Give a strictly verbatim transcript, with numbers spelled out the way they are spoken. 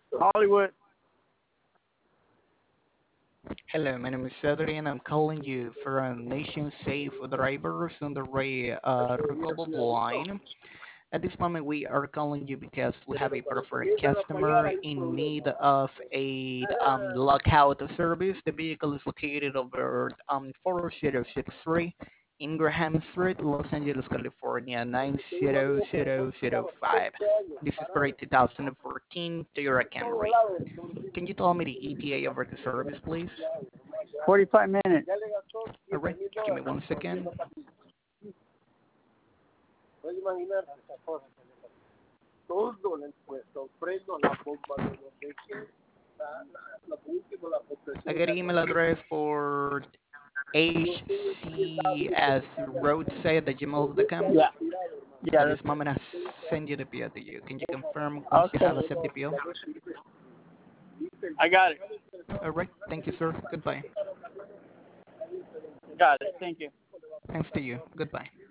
Hollywood. Hello, my name is Adrian. I'm calling you from Nation Safe Drivers on the Ray uh, Recovery line. At this moment, we are calling you because we have a preferred customer in need of a um, lockout service. The vehicle is located over um, four zero six three Ingraham Street, Los Angeles, California, nine zero zero zero five. This is for a two thousand fourteen Toyota Camry. Can you tell me the E T A over the service, please? forty-five minutes. All right, give me one second. I got an email address for hcsroadside at gmail dot com. Yeah. Yeah, At this that's it. moment, I send you the P O to you. Can you confirm once you Okay. have accepted the P O? I got it. All right, thank you, sir. Goodbye. Got it. Thank you. Thanks to you. Goodbye.